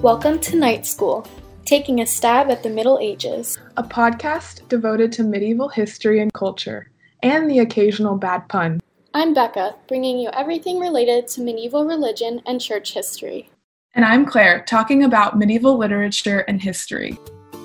Welcome to Night School, taking a stab at the Middle Ages. A podcast devoted to medieval history and culture, and the occasional bad pun. I'm Becca, bringing you everything related to medieval religion and church history. And I'm Claire, talking about medieval literature and history.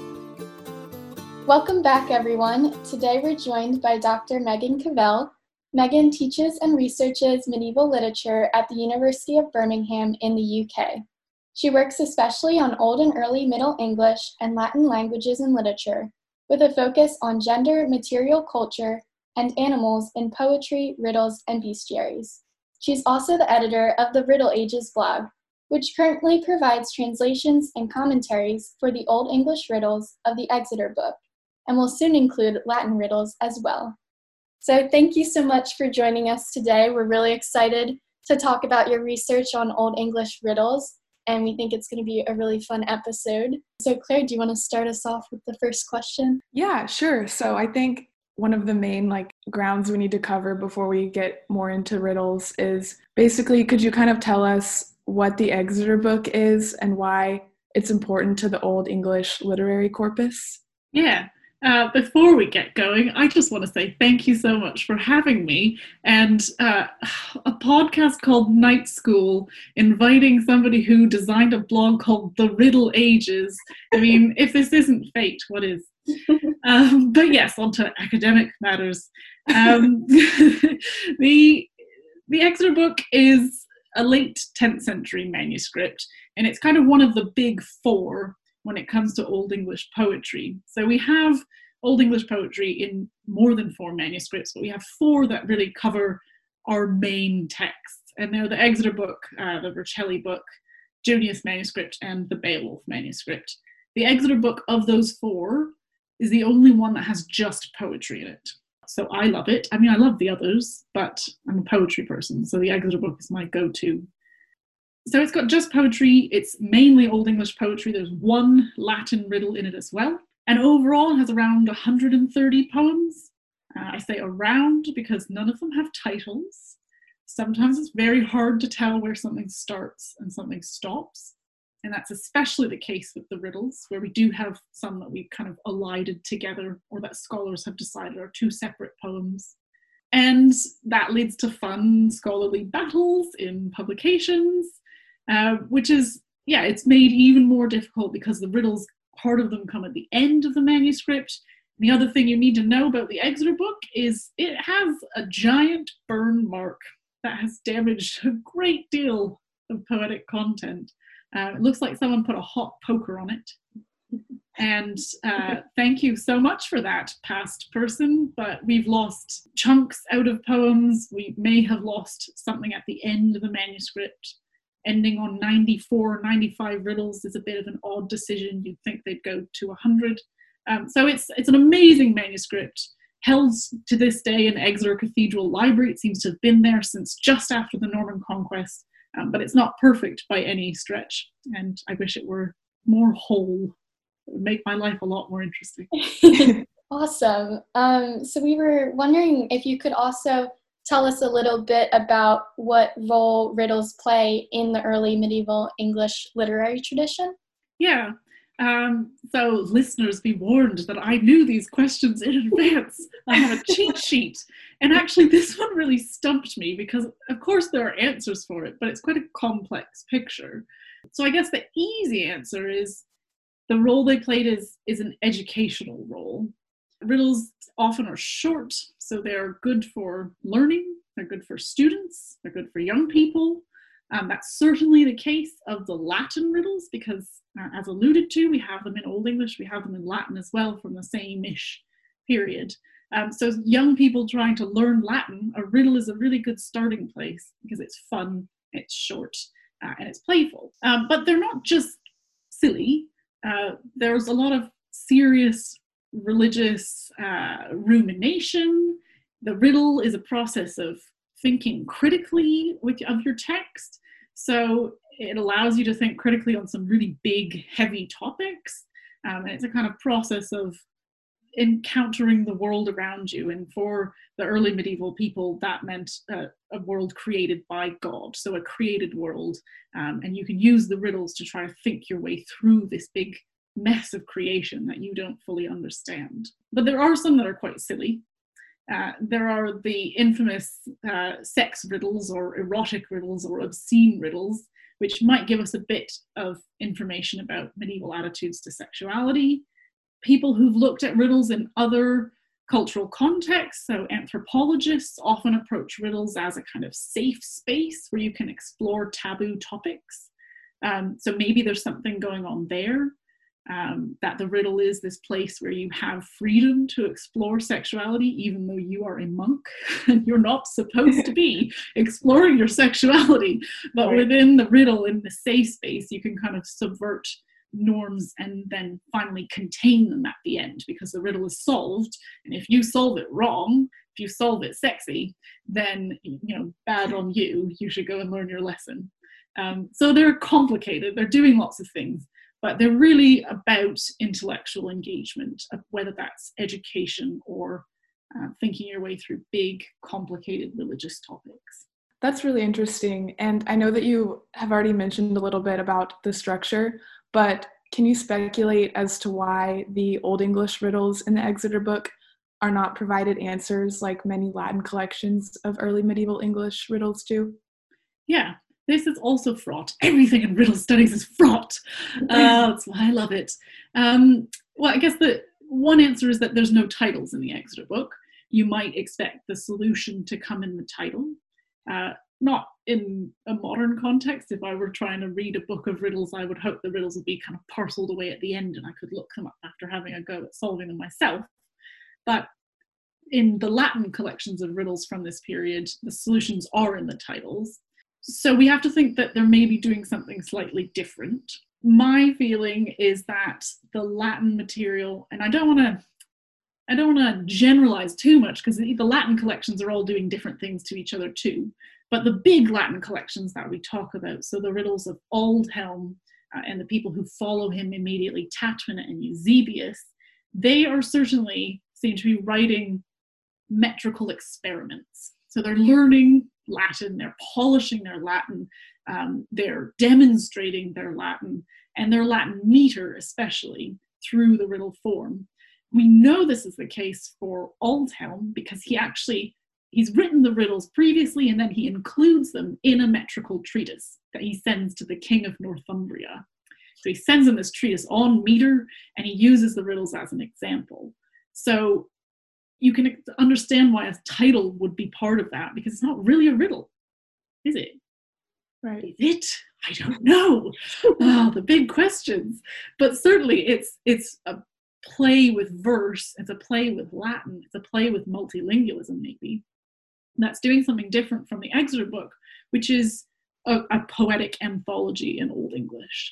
Welcome back, everyone. Today we're joined by Dr. Megan Cavell. Megan teaches and researches medieval literature at the University of Birmingham in the UK. She works especially on Old and Early Middle English and Latin languages and literature, with a focus on gender, material culture, and animals in poetry, riddles, and bestiaries. She's also the editor of the Riddle Ages blog, which currently provides translations and commentaries for the Old English riddles of the Exeter Book, and will soon include Latin riddles as well. So thank you so much for joining us today. We're really excited to talk about your research on Old English riddles, and we think it's going to be a really fun episode. So Claire, do you want to start us off with the first question? Yeah, sure. So I think one of the main grounds we need to cover before we get more into riddles is basically, could you kind of tell us what the Exeter Book is and why it's important to the Old English literary corpus? Yeah. Before we get going, I just want to say thank you so much for having me, and a podcast called Night School, inviting somebody who designed a blog called The Riddle Ages. I mean, if this isn't fate, what is? But yes, on to academic matters. The Exeter Book is a late 10th century manuscript, and it's kind of one of the big four when it comes to Old English poetry. So we have Old English poetry in more than four manuscripts, but we have four that really cover our main texts. And they're the Exeter Book, the Vercelli Book, Junius manuscript, and the Beowulf manuscript. The Exeter Book of those four is the only one that has just poetry in it. So I love it. I mean, I love the others, but I'm a poetry person, so the Exeter Book is my go-to. So it's got just poetry. It's mainly Old English poetry. There's one Latin riddle in it as well. And overall it has around 130 poems. I say around because none of them have titles. Sometimes it's very hard to tell where something starts and something stops. And that's especially the case with the riddles, where we do have some that we've kind of elided together, or that scholars have decided are two separate poems. And that leads to fun scholarly battles in publications. Which is, it's made even more difficult because the riddles, part of them come at the end of the manuscript. The other thing you need to know about the Exeter Book is it has a giant burn mark that has damaged a great deal of poetic content. It looks like someone put a hot poker on it. And thank you so much for that, past person, but we've lost chunks out of poems. We may have lost something at the end of the manuscript. Ending on 94, 95 riddles is a bit of an odd decision. You'd think they'd go to 100. So it's an amazing manuscript, held to this day in Exeter Cathedral Library. It seems to have been there since just after the Norman Conquest, but it's not perfect by any stretch. And I wish it were more whole. It would make my life a lot more interesting. Awesome. So we were wondering if you could also tell us a little bit about what role riddles play in the early medieval English literary tradition. Yeah. So listeners, be warned that I knew these questions in advance. I have a cheat sheet. And actually this one really stumped me because of course there are answers for it, but it's quite a complex picture. So I guess the easy answer is the role they played is an educational role. Riddles often are short, so they're good for learning, they're good for students, they're good for young people. That's certainly the case of the Latin riddles because, as alluded to, we have them in Old English, we have them in Latin as well from the same-ish period. So young people trying to learn Latin, a riddle is a really good starting place because it's fun, it's short, and it's playful. But they're not just silly. There's a lot of serious religious rumination. The riddle is a process of thinking critically of your text. So it allows you to think critically on some really big, heavy topics. And it's a kind of process of encountering the world around you. And for the early medieval people, that meant a world created by God, so a created world. And you can use the riddles to try to think your way through this big mess of creation that you don't fully understand. But there are some that are quite silly. There are the infamous sex riddles or erotic riddles or obscene riddles, which might give us a bit of information about medieval attitudes to sexuality. People who've looked at riddles in other cultural contexts, so anthropologists often approach riddles as a kind of safe space where you can explore taboo topics. So maybe there's something going on there, that the riddle is this place where you have freedom to explore sexuality, even though you are a monk and you're not supposed to be exploring your sexuality. But Right. within the riddle, in the safe space, you can kind of subvert norms and then finally contain them at the end, because the riddle is solved. And if you solve it wrong, if you solve it sexy, then, bad on you. You should go and learn your lesson. So they're complicated. They're doing lots of things, but they're really about intellectual engagement, whether that's education or thinking your way through big, complicated religious topics. That's really interesting. And I know that you have already mentioned a little bit about the structure, but can you speculate as to why the Old English riddles in the Exeter book are not provided answers like many Latin collections of early medieval English riddles do? Yeah, this is also fraught. Everything in riddle studies is fraught. That's why I love it. Well, I guess the one answer is that there's no titles in the Exeter book. You might expect the solution to come in the title. Not in a modern context. If I were trying to read a book of riddles, I would hope the riddles would be kind of parceled away at the end and I could look them up after having a go at solving them myself. But in the Latin collections of riddles from this period, the solutions are in the titles. So we have to think that they're maybe doing something slightly different. My feeling is that the Latin material, and I don't want to generalize too much, because the Latin collections are all doing different things to each other too. But the big Latin collections that we talk about, so the riddles of Aldhelm and the people who follow him immediately, Tatwin and Eusebius, they are certainly seen to be writing metrical experiments. So they're learning Latin, they're polishing their Latin, they're demonstrating their Latin, and their Latin meter especially, through the riddle form. We know this is the case for Aldhelm because he's written the riddles previously and then he includes them in a metrical treatise that he sends to the King of Northumbria. So he sends him this treatise on meter and he uses the riddles as an example. So you can understand why a title would be part of that, because it's not really a riddle, is it? Right. Is it? I don't know. The big questions. But certainly it's a play with verse, it's a play with Latin, it's a play with multilingualism maybe. And that's doing something different from the Exeter book, which is a poetic anthology in Old English.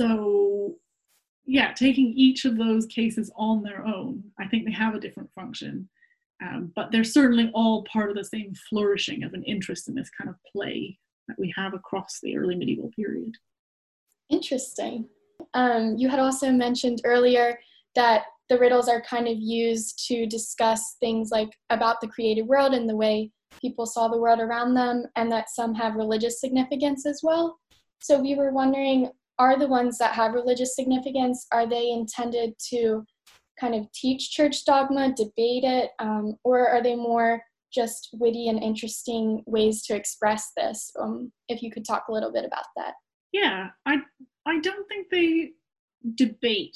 So yeah, taking each of those cases on their own, I think they have a different function. But they're certainly all part of the same flourishing of an interest in this kind of play that we have across the early medieval period. Interesting. You had also mentioned earlier that the riddles are kind of used to discuss things like about the created world and the way people saw the world around them, and that some have religious significance as well. So we were wondering, are the ones that have religious significance, are they intended to kind of teach church dogma, debate it, or are they more just witty and interesting ways to express this? If you could talk a little bit about that. Yeah, I don't think they debate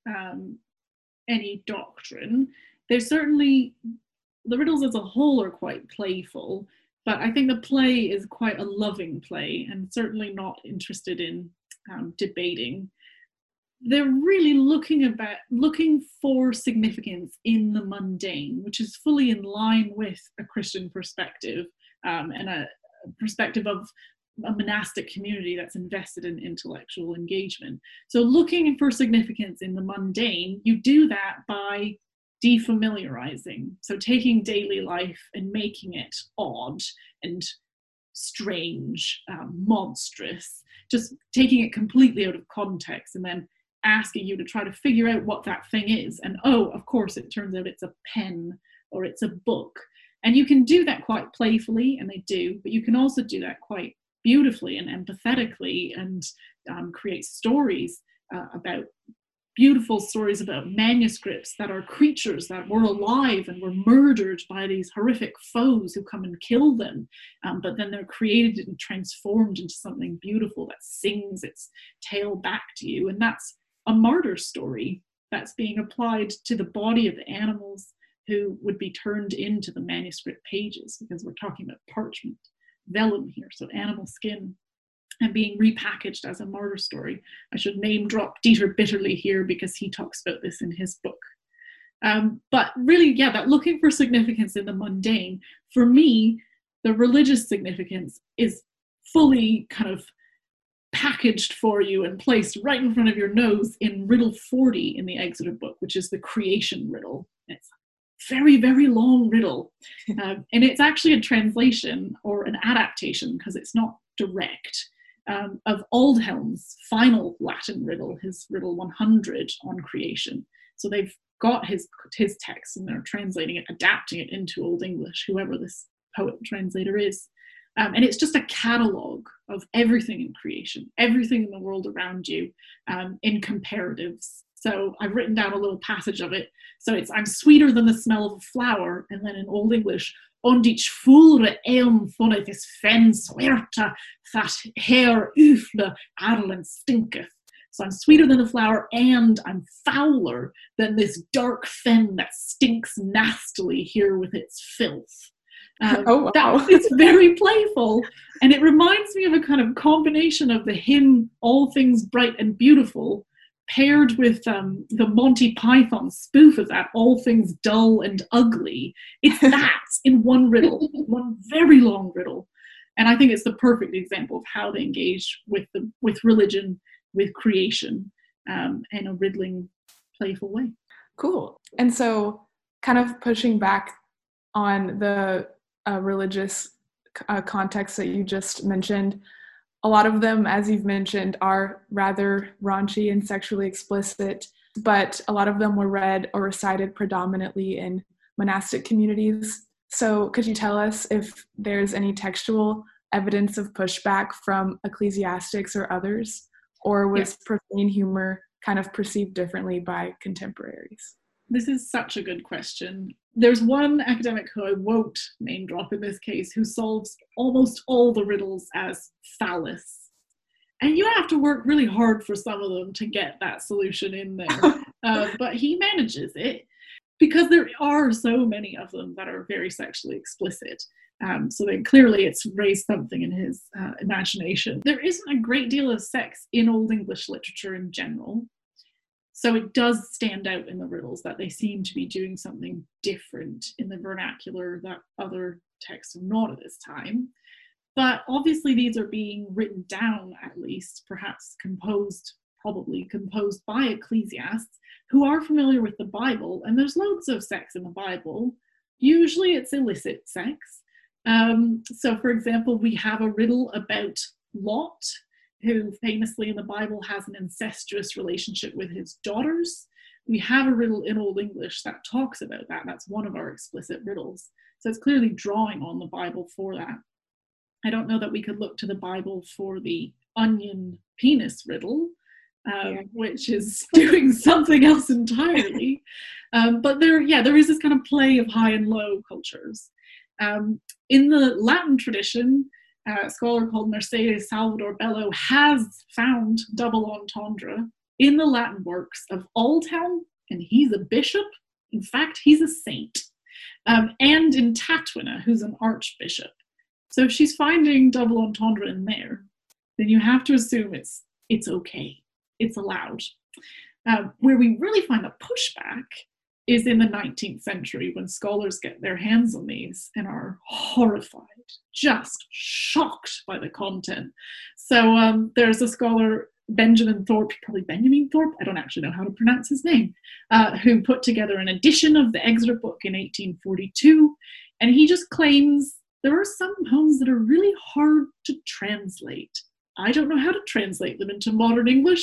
any doctrine. They're certainly, the riddles as a whole are quite playful, but I think the play is quite a loving play and certainly not interested in debating. They're really looking for significance in the mundane, which is fully in line with a Christian perspective and a perspective of a monastic community that's invested in intellectual engagement. So looking for significance in the mundane, you do that by defamiliarizing. So taking daily life and making it odd and strange, monstrous, just taking it completely out of context and then asking you to try to figure out what that thing is. And oh, of course, it turns out it's a pen or it's a book. And you can do that quite playfully, and they do, but you can also do that quite beautifully and empathetically, and create stories beautiful stories about manuscripts that are creatures that were alive and were murdered by these horrific foes who come and kill them. But then they're created and transformed into something beautiful that sings its tale back to you. And that's a martyr story that's being applied to the body of the animals who would be turned into the manuscript pages, because we're talking about parchment, vellum here, so animal skin, and being repackaged as a martyr story. I should name drop Dieter Bitterly here because he talks about this in his book. But really, yeah, that looking for significance in the mundane, for me, the religious significance is fully kind of packaged for you and placed right in front of your nose in riddle 40 in the Exeter book, which is the creation riddle. It's a very, very long riddle. And it's actually a translation or an adaptation, because it's not direct, of Aldhelm's final Latin riddle, his riddle 100 on creation. So they've got his text and they're translating it, adapting it into Old English, whoever this poet translator is. And it's just a catalogue of everything in creation, everything in the world around you, in comparatives. So I've written down a little passage of it. So it's, I'm sweeter than the smell of a flower. And then in Old English, ondich fulre eum phonitis fen suerta that hair ufle arlen stinketh. So I'm sweeter than the flower, and I'm fouler than this dark fen that stinks nastily here with its filth. Oh, wow. It's very playful, and it reminds me of a kind of combination of the hymn All Things Bright and Beautiful paired with the Monty Python spoof of that, All Things Dull and Ugly. It's that in one riddle, one very long riddle. And I think it's the perfect example of how they engage with religion, with creation, in a riddling, playful way. Cool. And so kind of pushing back on the religious context that you just mentioned, a lot of them, as you've mentioned, are rather raunchy and sexually explicit, but a lot of them were read or recited predominantly in monastic communities. So could you tell us if there's any textual evidence of pushback from ecclesiastics or others, or was profane humor kind of perceived differently by contemporaries? This is such a good question. There's one academic who I won't name drop in this case who solves almost all the riddles as phallus. And you have to work really hard for some of them to get that solution in there. But he manages it because there are so many of them that are very sexually explicit. So then clearly it's raised something in his imagination. There isn't a great deal of sex in Old English literature in general. So it does stand out in the riddles that they seem to be doing something different in the vernacular that other texts are not at this time. But obviously these are being written down, at least, perhaps probably composed by ecclesiasts who are familiar with the Bible. And there's loads of sex in the Bible. Usually it's illicit sex. So for example, we have a riddle about Lot, who famously in the Bible has an incestuous relationship with his daughters. We have a riddle in Old English that talks about that. That's one of our explicit riddles. So it's clearly drawing on the Bible for that. I don't know that we could look to the Bible for the onion penis riddle, which is doing something else entirely. But there is this kind of play of high and low cultures. In the Latin tradition, a scholar called Mercedes Salvador Bello has found double entendre in the Latin works of Aldhelm, and he's a bishop. In fact, he's a saint. And in Tatwina, who's an archbishop. So if she's finding double entendre in there, then you have to assume it's okay. It's allowed. Where we really find a pushback is in the 19th century, when scholars get their hands on these and are horrified, just shocked by the content. So there's a scholar, Benjamin Thorpe, I don't actually know how to pronounce his name, who put together an edition of the Exeter book in 1842, and he just claims there are some poems that are really hard to translate. I don't know how to translate them into modern English,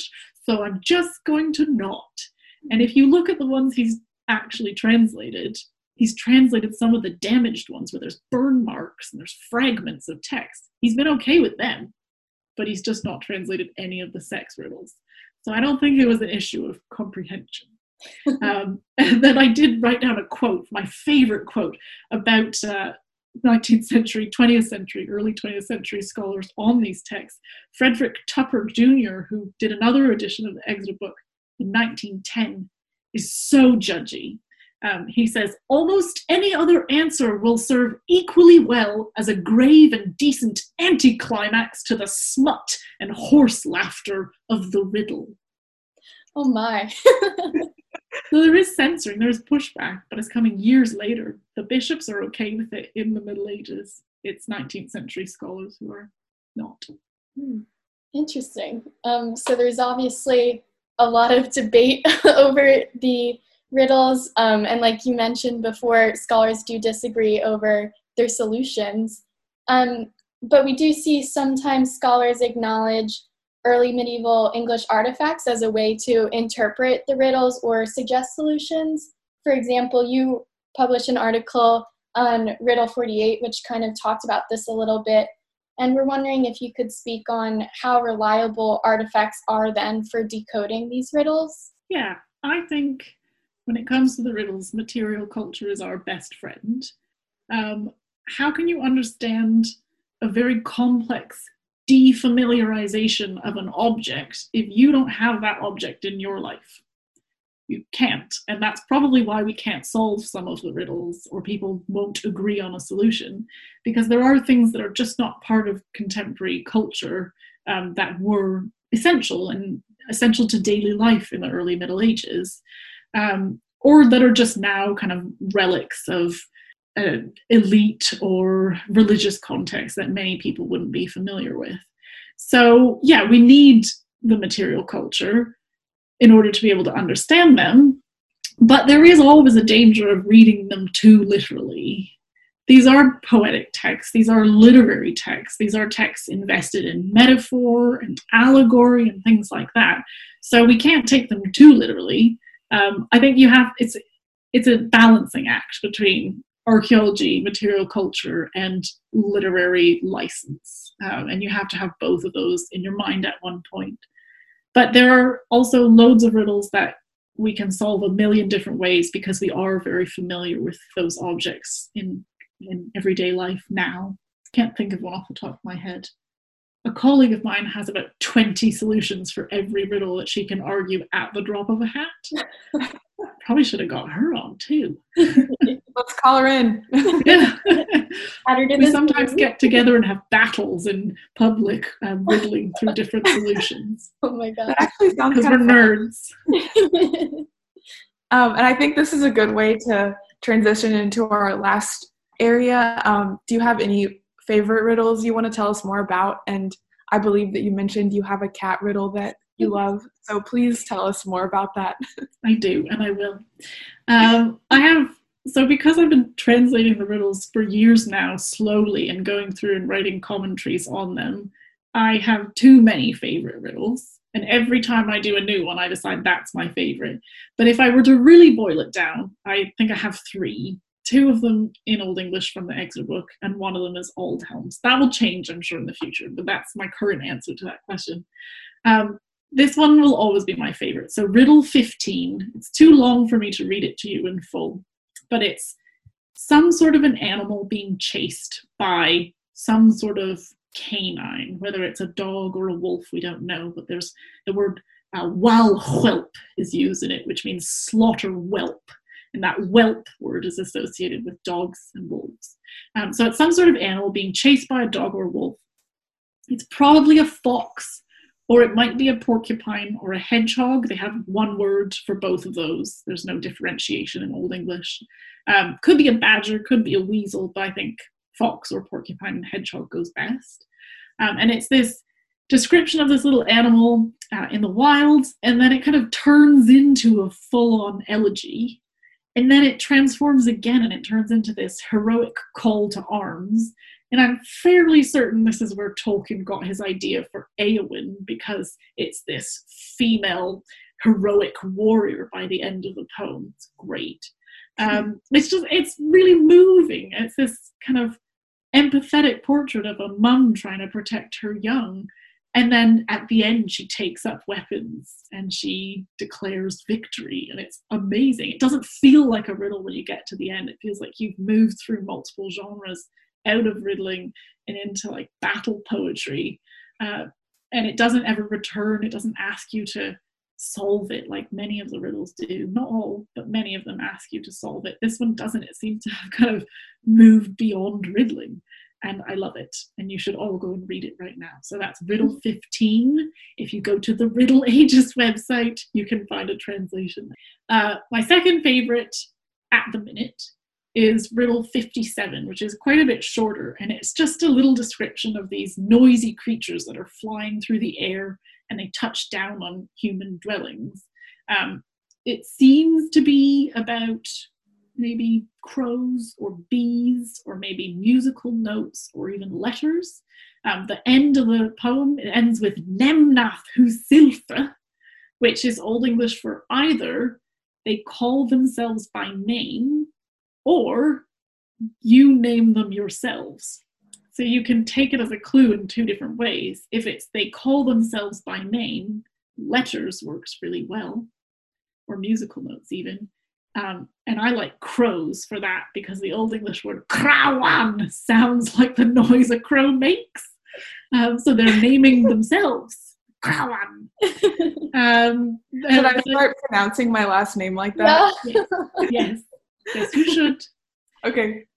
so I'm just going to not. And if you look at the ones he's actually translated, he's translated some of the damaged ones where there's burn marks and there's fragments of text. He's been okay with them, but he's just not translated any of the sex riddles. So I don't think it was an issue of comprehension. And then I did write down a quote, my favorite quote, about 19th century, 20th century, early 20th century scholars on these texts. Frederick Tupper Jr., who did another edition of the Exeter book in 1910, is so judgy. He says, almost any other answer will serve equally well as a grave and decent anticlimax to the smut and horse laughter of the riddle. Oh my. So there is censoring, there is pushback, but it's coming years later. The bishops are okay with it in the Middle Ages. It's 19th century scholars who are not. Interesting. So there's obviously a lot of debate over the riddles, and like you mentioned before, scholars do disagree over their solutions. But we do see sometimes scholars acknowledge early medieval English artifacts as a way to interpret the riddles or suggest solutions. For example, you published an article on Riddle 48, which kind of talked about this a little bit. And we're wondering if you could speak on how reliable artifacts are then for decoding these riddles. Yeah, I think when it comes to the riddles, material culture is our best friend. How can you understand a very complex defamiliarization of an object if you don't have that object in your life? You can't. And that's probably why we can't solve some of the riddles, or people won't agree on a solution, because there are things that are just not part of contemporary culture that were essential to daily life in the early Middle Ages, or that are just now kind of relics of elite or religious context that many people wouldn't be familiar with. So yeah, we need the material culture in order to be able to understand them, but there is always a danger of reading them too literally. These are poetic texts, these are literary texts, these are texts invested in metaphor and allegory and things like that. So we can't take them too literally. I think it's a balancing act between archaeology, material culture, and literary license. And you have to have both of those in your mind at one point. But there are also loads of riddles that we can solve a million different ways because we are very familiar with those objects in everyday life now. Can't think of one off the top of my head. A colleague of mine has about 20 solutions for every riddle that she can argue at the drop of a hat. Probably should have got her on too. Let's call her in. Yeah. We sometimes get together and have battles in public, riddling through different solutions. Oh my god. That actually sounds because we're nerds. And I think this is a good way to transition into our last area. Do you have any favorite riddles you want to tell us more about? And I believe that you mentioned you have a cat riddle that you love, so please tell us more about that. I do, and I will. Because I've been translating the riddles for years now, slowly, and going through and writing commentaries on them, I have too many favorite riddles. And every time I do a new one, I decide that's my favorite. But if I were to really boil it down, I think I have three. Two of them in Old English from the Exeter book, and one of them is Aldhelms. That will change, I'm sure, in the future, but that's my current answer to that question. This one will always be my favorite. So Riddle 15, it's too long for me to read it to you in full, but it's some sort of an animal being chased by some sort of canine, whether it's a dog or a wolf, we don't know, but there's the word walwhelp is used in it, which means slaughter whelp. And that whelp word is associated with dogs and wolves. So it's some sort of animal being chased by a dog or a wolf. It's probably a fox, or it might be a porcupine or a hedgehog. They have one word for both of those. There's no differentiation in Old English. Could be a badger, could be a weasel, but I think fox or porcupine and hedgehog goes best. And it's this description of this little animal in the wilds, and then it kind of turns into a full-on elegy. And then it transforms again, and it turns into this heroic call to arms. And I'm fairly certain this is where Tolkien got his idea for Éowyn, because it's this female heroic warrior by the end of the poem. It's great. It's really moving. It's this kind of empathetic portrait of a mum trying to protect her young. And then at the end, she takes up weapons and she declares victory. And it's amazing. It doesn't feel like a riddle when you get to the end. It feels like you've moved through multiple genres out of riddling and into like battle poetry. And it doesn't ever return. It doesn't ask you to solve it like many of the riddles do. Not all, but many of them ask you to solve it. This one doesn't. It seems to have kind of moved beyond riddling. And I love it. And you should all go and read it right now. So that's Riddle 15. If you go to the Riddle Ages website, you can find a translation. My second favorite at the minute is Riddle 57, which is quite a bit shorter. And it's just a little description of these noisy creatures that are flying through the air and they touch down on human dwellings. It seems to be about maybe crows or bees or maybe musical notes or even letters. The end of the poem, it ends with Nemnath hu Silfa, which is Old English for either they call themselves by name or you name them yourselves. So you can take it as a clue in two different ways. If it's they call themselves by name, letters works really well, or musical notes even. And I like crows for that because the Old English word crawan sounds like the noise a crow makes. So they're naming themselves crawan. Should I start pronouncing my last name like that? Yes, you should. Okay.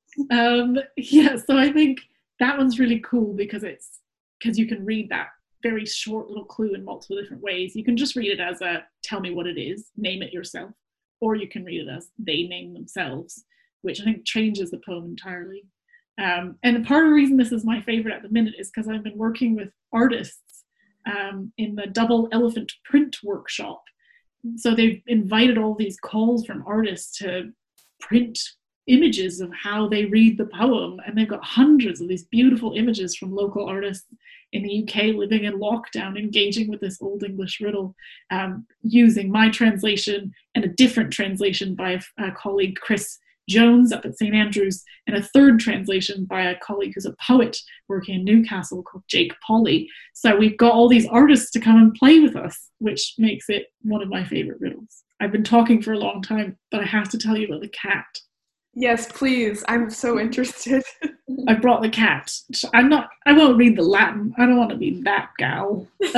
So I think that one's really cool because you can read that very short little clue in multiple different ways. You can just read it as a tell me what it is, name it yourself. Or you can read it as they name themselves, which I think changes the poem entirely. And part of the reason this is my favorite at the minute is because I've been working with artists in the Double Elephant Print Workshop. So they've invited all these calls from artists to print images of how they read the poem. And they've got hundreds of these beautiful images from local artists in the UK living in lockdown, engaging with this Old English riddle, using my translation and a different translation by a colleague, Chris Jones, up at St. Andrews, and a third translation by a colleague who's a poet working in Newcastle called Jake Polly. So we've got all these artists to come and play with us, which makes it one of my favorite riddles. I've been talking for a long time, but I have to tell you about the cat. Yes, please. I'm so interested. I brought the cat. I won't read the Latin. I don't want to be that gal. But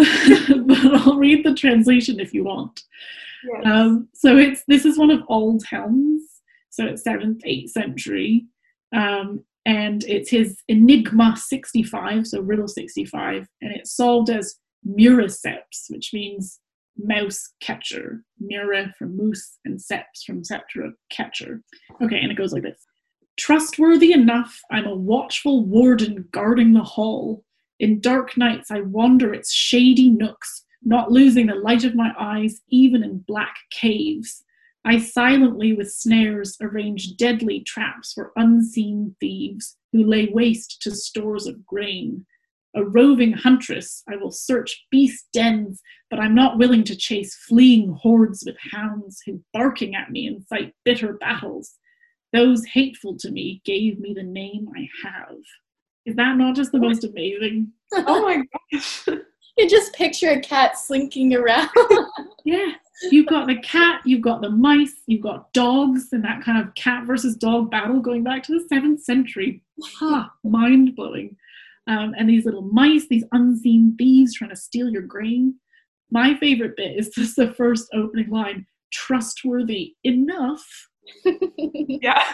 I'll read the translation if you want. Yes. So this is one of Aldhelm's. So it's 7th, 8th century. And it's his Enigma 65, so riddle 65. And it's solved as Muriceps, which means mouse catcher. Mura from moose and seps from scepter, catcher. Okay, and it goes like this. Trustworthy enough, I'm a watchful warden guarding the hall. In dark nights I wander its shady nooks, not losing the light of my eyes even in black caves. I silently with snares arrange deadly traps for unseen thieves who lay waste to stores of grain. A roving huntress, I will search beast dens, but I'm not willing to chase fleeing hordes with hounds who, barking at me, incite bitter battles. Those hateful to me gave me the name I have. Is that not just the most amazing? Oh my gosh. You just picture a cat slinking around. Yeah. You've got the cat, you've got the mice, you've got dogs, and that kind of cat versus dog battle going back to the 7th century. Mind-blowing. And these little mice, these unseen thieves trying to steal your grain. My favorite bit is just the first opening line, trustworthy enough. Yeah.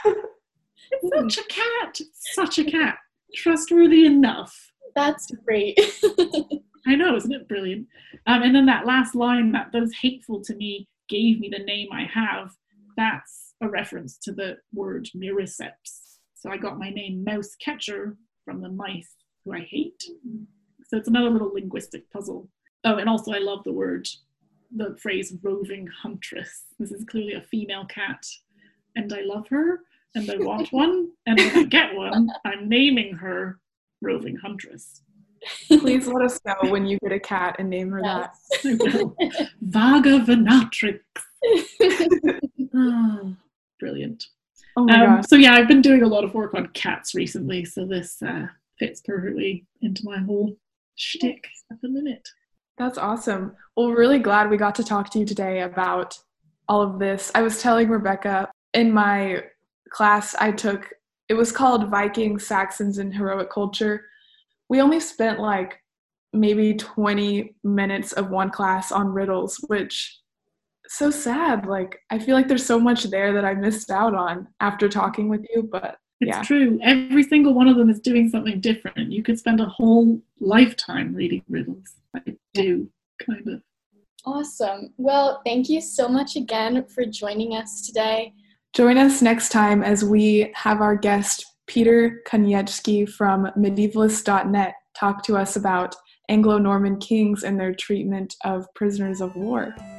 It's such a cat. Trustworthy enough. That's great. I know, isn't it brilliant? And then that last line, that those hateful to me gave me the name I have, that's a reference to the word Muriceps. So I got my name Mouse Catcher from the mice who I hate. So it's another little linguistic puzzle. Oh, and also I love the phrase roving huntress. This is clearly a female cat, and I love her. and I want one, and when I get one, I'm naming her Roving Huntress. Please let us know when you get a cat and name her that. I will. Vaga Venatrix. Oh, brilliant. Oh my gosh. So yeah, I've been doing a lot of work on cats recently, so this fits perfectly into my whole shtick at the minute. That's awesome. Well, we're really glad we got to talk to you today about all of this. I was telling Rebecca in my class I took, it was called Vikings, Saxons, and Heroic Culture. We only spent like maybe 20 minutes of one class on riddles, which is so sad. Like, I feel like there's so much there that I missed out on after talking with you, but yeah. It's true. Every single one of them is doing something different. You could spend a whole lifetime reading riddles. I do, kind of. Awesome. Well, thank you so much again for joining us today. Join us next time as we have our guest, Peter Konieczki from Medievalist.net, talk to us about Anglo-Norman kings and their treatment of prisoners of war.